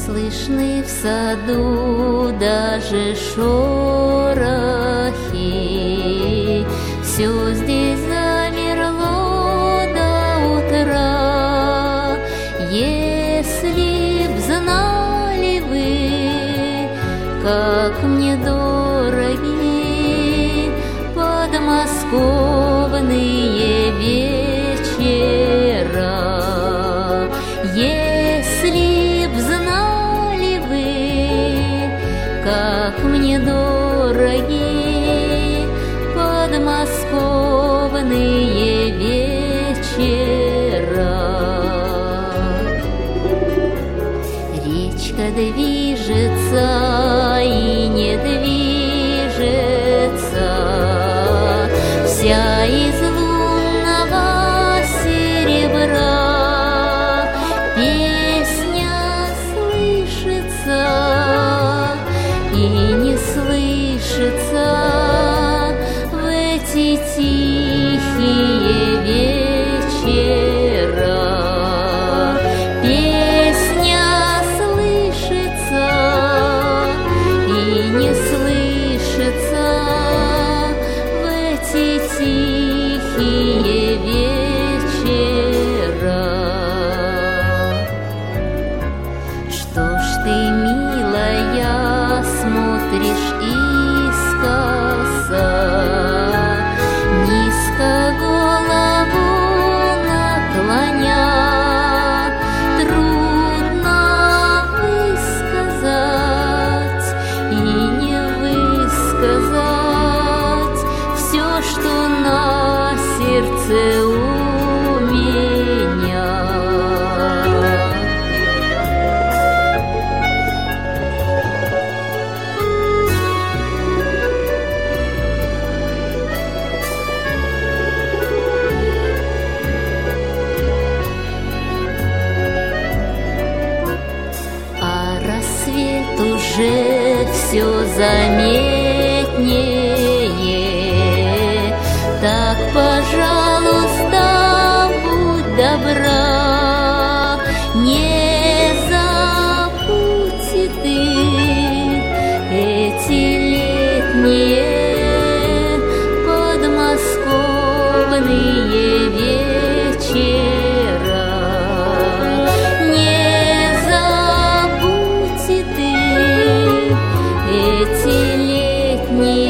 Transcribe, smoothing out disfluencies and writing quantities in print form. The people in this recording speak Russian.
слышны в саду даже шорохи, все здесь замерло до утра. Если б знали вы, как мне дороги подмосковные вечера, если б знали вы, как мне дороги подмосковные вечера. Речка движется и не движется, вся из лунного серебра. Песня слышится и не слышится в эти тихие вечера. Песня слышится и не слышится в эти тихие вечера. Что ж ты, милая, смотришь искоса, низко голову наклоня? Трудно высказать и не высказать все, что на сердце у меня. Уже все заметнее, так, пожалуйста, будь добра, не забудь и ты эти летние подмосковные вечера. Эти летние